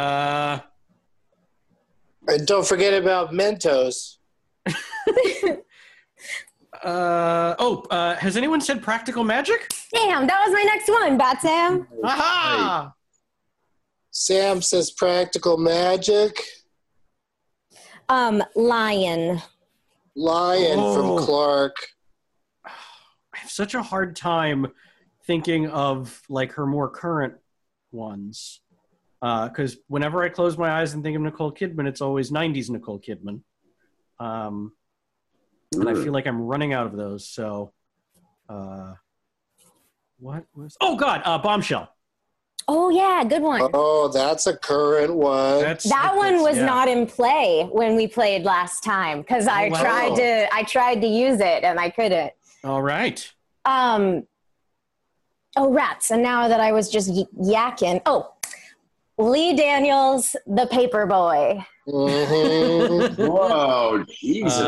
And don't forget about Mentos. Has anyone said Practical Magic? Damn, that was my next one, Bat Sam. Aha! Sam says Practical Magic. Lion. From Clark. I have such a hard time thinking of like her more current ones. Because whenever I close my eyes and think of Nicole Kidman, it's always 90s Nicole Kidman. And I feel like I'm running out of those. So, what was... Oh, God, Bombshell. Oh, yeah, good one. Oh, that's a current one. That one was not in play when we played last time because I tried to use it and I couldn't. All right. Oh, rats. And now that I was just yakking. Oh, Lee Daniels, The Paperboy. Mm-hmm. Whoa, Jesus.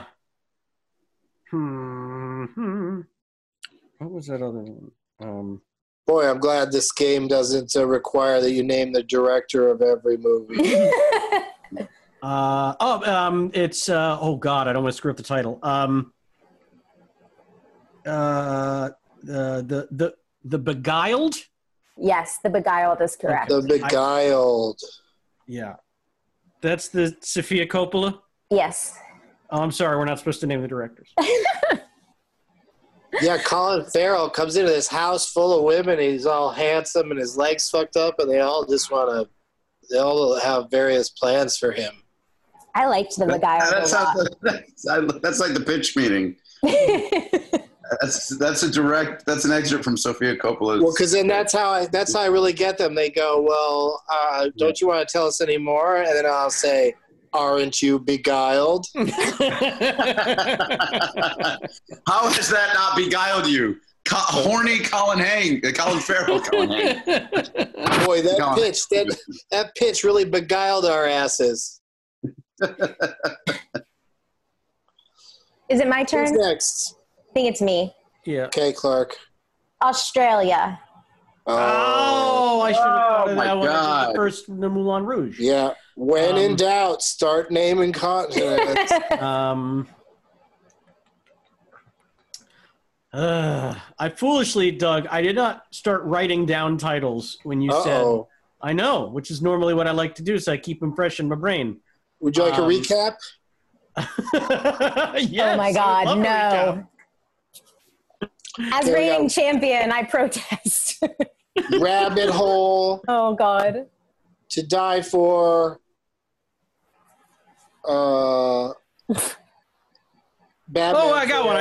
What was that other one? Boy, I'm glad this game doesn't require that you name the director of every movie. It's oh God, I don't want to screw up the title. The Beguiled. Yes, The Beguiled is correct. The Beguiled. Yeah, that's the Sofia Coppola. Yes. Oh, I'm sorry, we're not supposed to name the directors. Yeah, Colin Farrell comes into this house full of women. He's all handsome and his legs fucked up, and they all have various plans for him. I liked the Beguiled a lot. That's like the pitch meeting. That's an excerpt from Sofia Coppola's. Well, because then that's how I really get them. They go, well, don't you want to tell us any more? And then I'll say, aren't you beguiled? How has that not beguiled you? Horny Colin Farrell. Colin Hank. Boy, that pitch really beguiled our asses. Is it my turn? Who's next? I think it's me. Yeah. Okay, Clark. Australia. Oh, I should have thought of that one. God. The first, the Moulin Rouge. Yeah. When in doubt, start naming continents. I foolishly, Doug, I did not start writing down titles when you said. I know, which is normally what I like to do, so I keep them fresh in my brain. Would you like a recap? Yes, oh my God, no. As reigning champion, I protest. Rabbit Hole. Oh God. To Die For. Batman. Oh, I got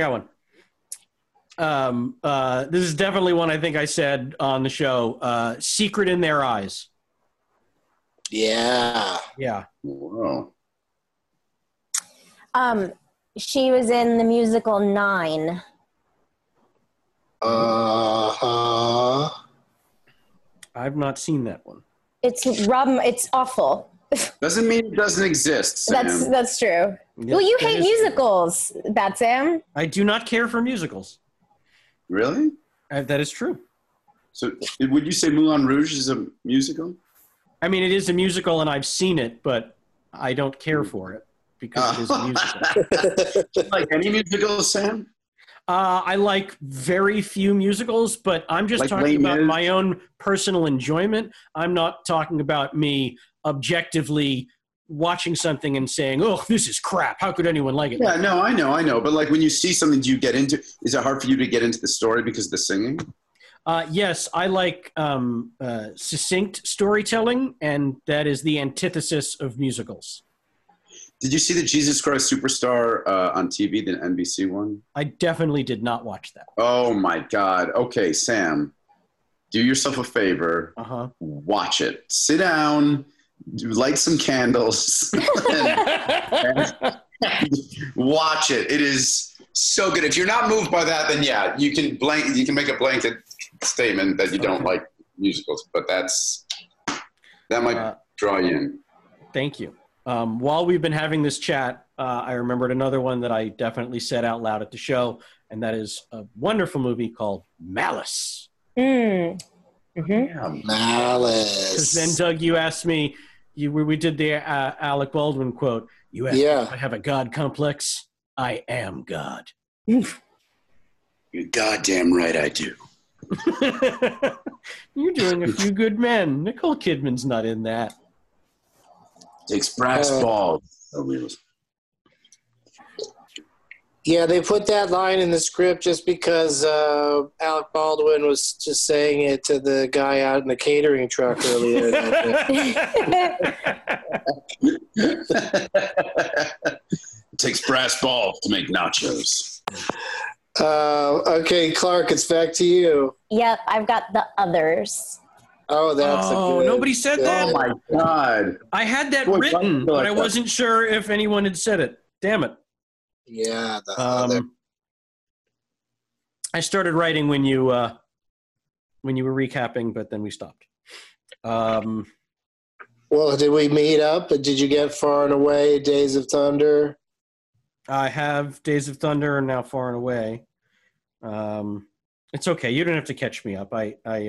one. This is definitely one I think I said on the show. Secret in Their Eyes. Yeah. Yeah. Whoa. She was in the musical 9. Uh-huh. I've not seen that one. It's awful. Doesn't mean it doesn't exist, Sam. That's true. Yep, well, you hate musicals, Bat Sam. I do not care for musicals. Really? That is true. So would you say Moulin Rouge is a musical? I mean, it is a musical, and I've seen it, but I don't care for it because it is a musical. Like any musical, Sam? I like very few musicals, but I'm just talking about my own personal enjoyment. I'm not talking about me objectively watching something and saying, oh, this is crap. How could anyone like it? Yeah, no, I know. But like when you see something, do you get into – is it hard for you to get into the story because of the singing? Yes, I like succinct storytelling, and that is the antithesis of musicals. Did you see the Jesus Christ Superstar on TV, the NBC one? I definitely did not watch that. Oh, my God. Okay, Sam, do yourself a favor. Watch it. Sit down, light some candles, and watch it. It is so good. If you're not moved by that, then yeah, you can make a blanket statement that you don't like musicals, but that might draw you in. Thank you. While we've been having this chat, I remembered another one that I definitely said out loud at the show, and that is a wonderful movie called Malice. Malice. Because then, Doug, you asked me, we did the Alec Baldwin quote. You asked me if I have a God complex. I am God. You're goddamn right I do. You're doing A Few Good Men. Nicole Kidman's not in that. Takes brass balls. Yeah, they put that line in the script just because Alec Baldwin was just saying it to the guy out in the catering truck earlier. It takes brass balls to make nachos. Okay, Clark, it's back to you. Yep, I've got The Others. Oh, that's nobody said that. Oh, my God. I had that written, but I wasn't sure if anyone had said it. Damn it. Yeah. The Other. I started writing when you were recapping, but then we stopped. Well, did we meet up? Did you get Far and Away, Days of Thunder? I have Days of Thunder and now Far and Away. It's okay. You don't have to catch me up.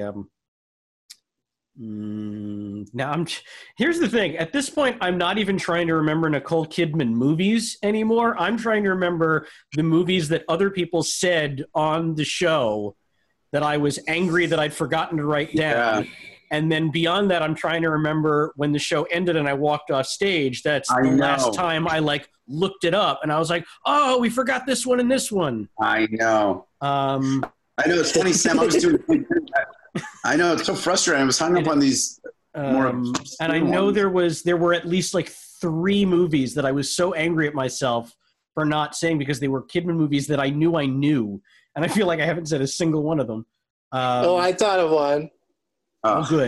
Here's the thing. At this point, I'm not even trying to remember Nicole Kidman movies anymore. I'm trying to remember the movies that other people said on the show that I was angry that I'd forgotten to write down. Yeah. And then beyond that, I'm trying to remember when the show ended and I walked off stage. That's the last time I looked it up and I was like, oh, we forgot this one and this one. I know. I know. It's funny, Sam. I was doing I know, it's so frustrating. I was hung up on these more. And I know there were at least 3 movies that I was so angry at myself for not saying because they were Kidman movies that I knew, and I feel like I haven't said a single one of them. I thought of one. Oh, good.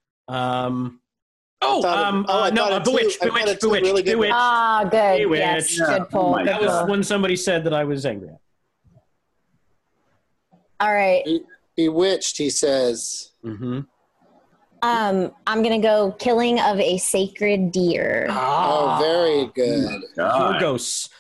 Bewitched. Really good. Bewitched. Ah, good. Bewitched. Yes, good pull. That was when somebody said that I was angry at. All right. Bewitched, he says. Mm-hmm. I'm gonna go Killing of a Sacred Deer. Oh, very good. Yorgos.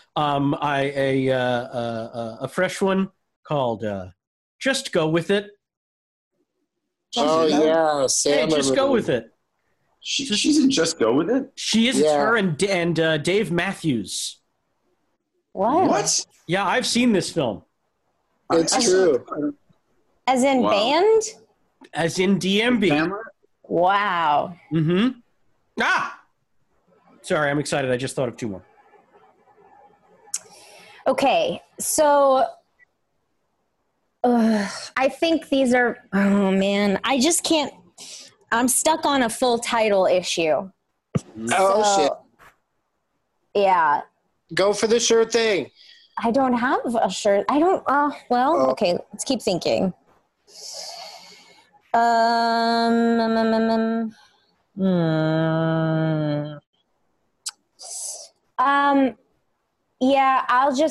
A fresh one called Just Go With It. Oh, yeah. Hey, just go with it. She's in Just Go With It? She is. It's her and Dave Matthews. What? Yeah, I've seen this film. It's true. As in band? As in DMB. Wow. Mm-hmm. Sorry, I'm excited. I just thought of 2 more. Okay, so I think these are, oh man, I just can't, I'm stuck on a full title issue. Shit. Yeah. Go for the sure thing. I don't have a shirt. I don't, okay, let's keep thinking. Yeah,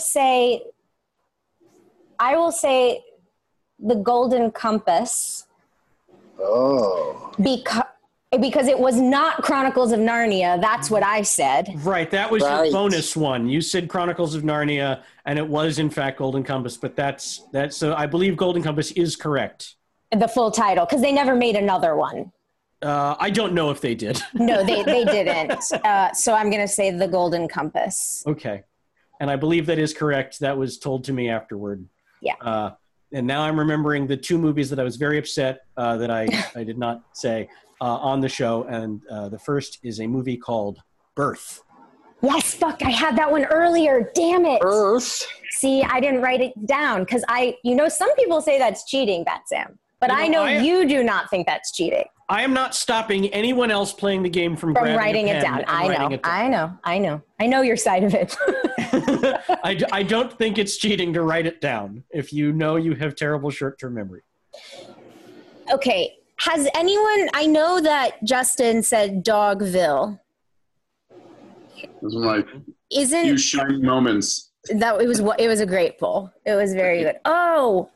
I will say The Golden Compass. Oh. Because it was not Chronicles of Narnia. That's what I said. Right, that was your bonus one. You said Chronicles of Narnia, and it was in fact Golden Compass. But that's so I believe Golden Compass is correct. The full title, because they never made another one. I don't know if they did. No, they didn't. So I'm going to say The Golden Compass. Okay, and I believe that is correct. That was told to me afterward. Yeah. And now I'm remembering the 2 movies that I was very upset that I did not say on the show. And the first is a movie called Birth. Yes, fuck, I had that one earlier. Damn it. Birth. See, I didn't write it down because some people say that's cheating, Sam. But I know you do not think that's cheating. I am not stopping anyone else playing the game from writing it down. I know your side of it. I don't think it's cheating to write it down if you know you have terrible short-term memory. Okay. Has anyone, I know that Justin said Dogville. Those are my Isn't few shining moments. That it was a great pull. It was very good. Oh,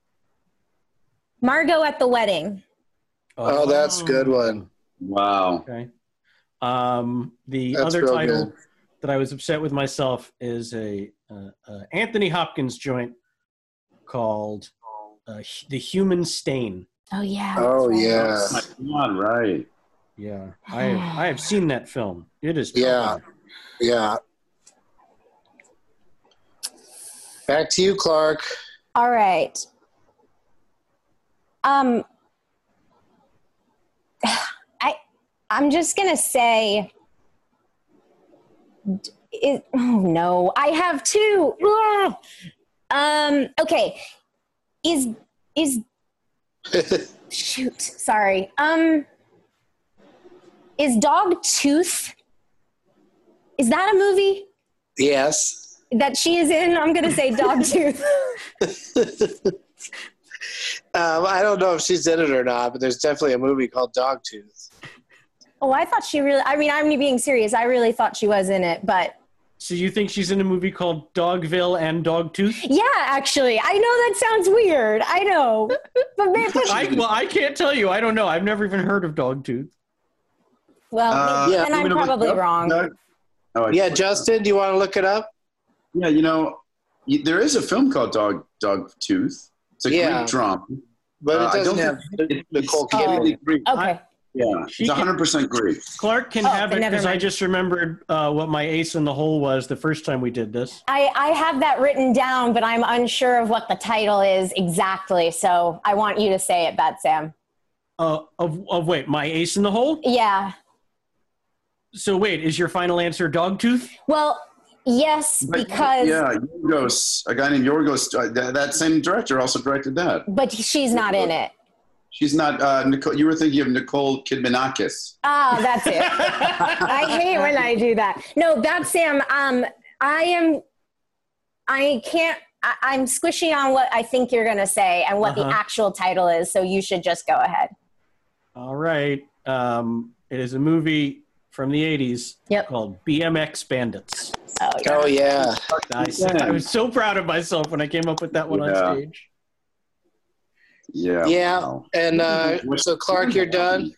Margot at the Wedding. Oh, that's a good one. Wow. Okay. The other title that I was upset with myself is a Anthony Hopkins joint called The Human Stain. Oh yeah. Oh yeah. Oh my God, right. Yeah, I have seen that film. It is. Yeah. Back to you, Clark. All right. I'm just gonna say. I have 2. Okay. Is shoot. Sorry. Is Dogtooth? Is that a movie? Yes. That she is in? I'm going to say Dogtooth. I don't know if she's in it or not, but there's definitely a movie called Dogtooth. Oh, I thought she really, I'm being serious. I really thought she was in it, but. So you think she's in a movie called Dogville and Dogtooth? Yeah, actually. I know that sounds weird. I know. I can't tell you. I don't know. I've never even heard of Dogtooth. Well, and I'm probably wrong. Yeah, Justin, do you want to look it up? Yeah, there is a film called Dogtooth. It's a Greek drama. But it doesn't have Nicole Kidman. Okay. Yeah, it's 100% Greek. Clark can have it because I just remembered what my ace in the hole was the first time we did this. I have that written down, but I'm unsure of what the title is exactly. So I want you to say it, Bad Sam. Wait, my ace in the hole? Yeah. So wait, is your final answer Dogtooth? Well, yes, because... Yeah, Yorgos, a guy named Yorgos, that same director also directed that. But she's not in it. She's not Nicole. You were thinking of Nicole Kidmanakis. Oh, that's it. I hate when I do that. No, that's Sam. I'm squishy on what I think you're going to say and what the actual title is, so you should just go ahead. All right. It is a movie from the 80s called BMX Bandits. Oh, yeah. I was so proud of myself when I came up with that one on stage. Yeah. Yeah. Wow. And so, Clark, you're done?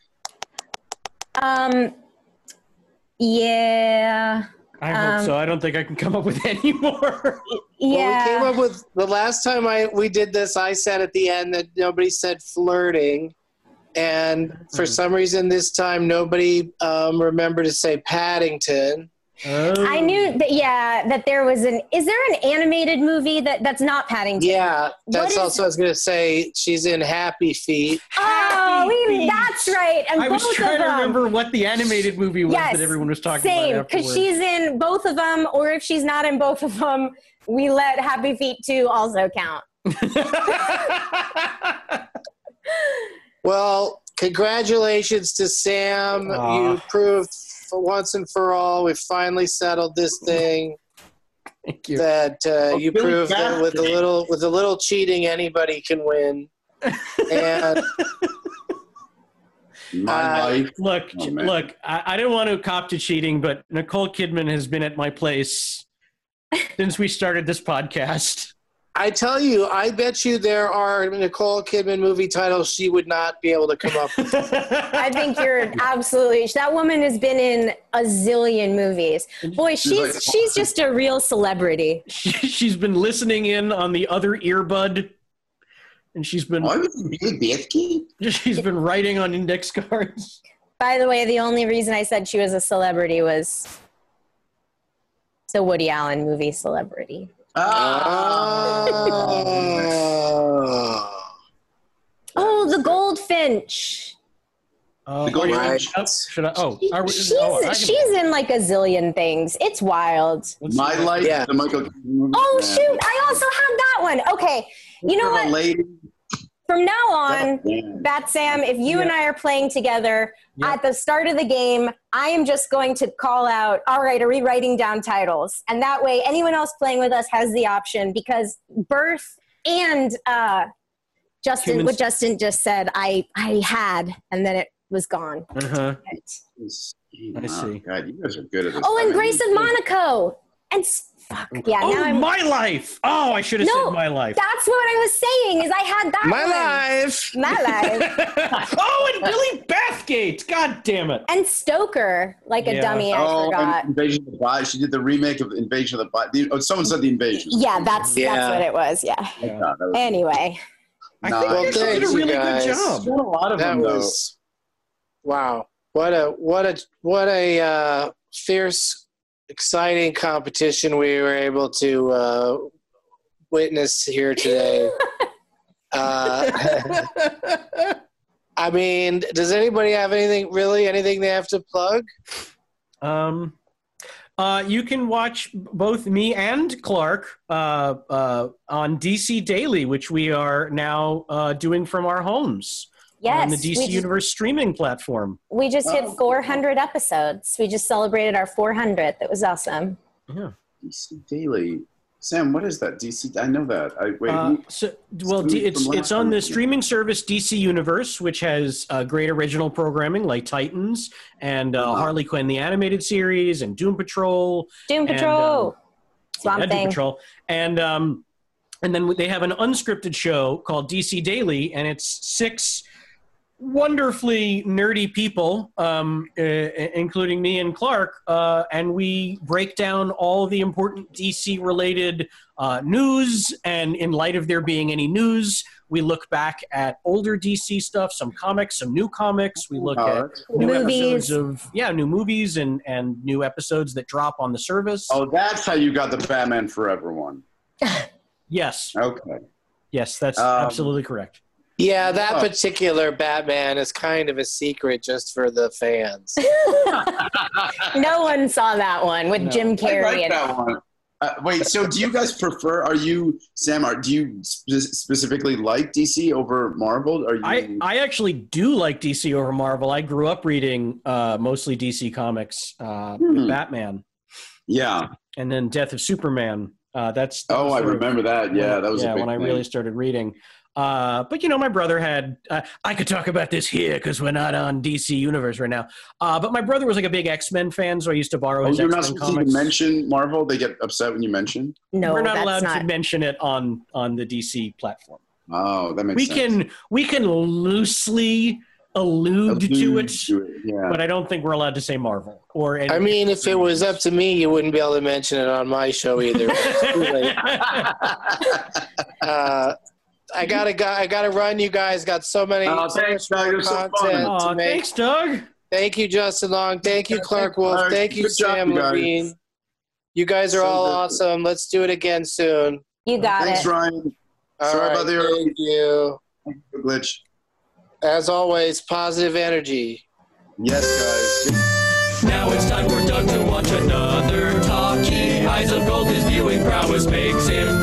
Yeah. I hope so. I don't think I can come up with any more. Yeah. Well, we came up with, the last time we did this, I said at the end that nobody said flirting. And for some reason this time, nobody remembered to say Paddington. I knew that, that there was is there an animated movie that's not Paddington? Yeah, that's also, I was going to say, she's in Happy Feet. That's right. And I was trying to remember what the animated movie was that everyone was talking about afterwards. Because she's in both of them, or if she's not in both of them, we let Happy Feet 2 also count. Well, congratulations to Sam. You proved for once and for all, we've finally settled this thing. Thank you. That you proved that with a little cheating, anybody can win. And look, I didn't want to cop to cheating, but Nicole Kidman has been at my place since we started this podcast. I tell you, I bet you there are Nicole Kidman movie titles she would not be able to come up with. I think you're absolutely. That woman has been in a zillion movies. Boy, she's just a real celebrity. She's been listening in on the other earbud, and she's been writing on index cards. By the way, the only reason I said she was a celebrity was the Woody Allen movie Celebrity. Oh, the Goldfinch. The Goldfinch. She's in like a zillion things. It's wild. My Life. Yeah. The Michael. Oh shoot! I also have that one. Okay, you know what? From now on, Bat Sam, if you and I are playing together at the start of the game, I am just going to call out, all right, are we writing down titles? And that way anyone else playing with us has the option, because Birth and what Justin just said, I had, and then it was gone. I see. God, you guys are good at this. Oh, and Grace of Monaco. And My Life. Oh, I should have said My Life. That's what I was saying, is I had that My one. Life. Oh, and Billy Bathgate. God damn it. And Stoker, like a dummy, I forgot. Invasion of the Body. She did the remake of Invasion of the Body. Someone said The Invasion. Yeah, that's what it was, Anyway. I think you did a really good job. A lot of that them, was, wow. What a fierce, exciting competition we were able to witness here today. I mean, does anybody have anything they have to plug? You can watch both me and Clark on DC Daily, which we are now doing from our homes. Yes, on the DC Universe streaming platform. We just hit 400 episodes. We just celebrated our 400th. It was awesome. Yeah. DC Daily. Sam, what is that? DC? I know that. It's on the streaming service DC Universe, which has great original programming like Titans and Harley Quinn the animated series and Doom Patrol. Swamp Thing. Doom Patrol. And then they have an unscripted show called DC Daily, and it's 6 wonderfully nerdy people, including me and Clark, and we break down all the important DC-related news, and in light of there being any news, we look back at older DC stuff, some comics, some new comics. We look at new episodes of new movies and new episodes that drop on the service. Oh, that's how you got the Batman Forever one. Yes. Okay. Yes, that's absolutely correct. Yeah, that particular Batman is kind of a secret just for the fans. No one saw that one with Jim Carrey. I like that one. Wait, so do you guys prefer? Do you specifically like DC over Marvel? I actually do like DC over Marvel. I grew up reading mostly DC comics, with Batman. Yeah, and then Death of Superman. I remember that. Yeah, that was a big when I thing. really started reading. But my brother had. I could talk about this here because we're not on DC Universe right now. But my brother was like a big X-Men fan, so I used to borrow his You're X-Men not supposed comics. to mention Marvel. They get upset when you mention. No, we're not that's allowed not. to mention it on the DC platform. Oh, that makes sense. We can loosely allude to it, yeah. but I don't think we're allowed to say Marvel or. I mean, if it was up to me, you wouldn't be able to mention it on my show either. I gotta run. You guys got so many thanks, Doug. It was so fun. Thanks, Doug. Thank you, Justin Long. Thank you, Clark Wolf. Thank you, Good job, Sam you guys. Levine. You guys are all awesome. Let's do it again soon. You got Thanks, it. Ryan. All Sorry right, about the early thank you. glitch. As always, positive energy. Yes, guys. Now it's time for Doug to watch another talkie. Eyes of gold, his viewing prowess makes him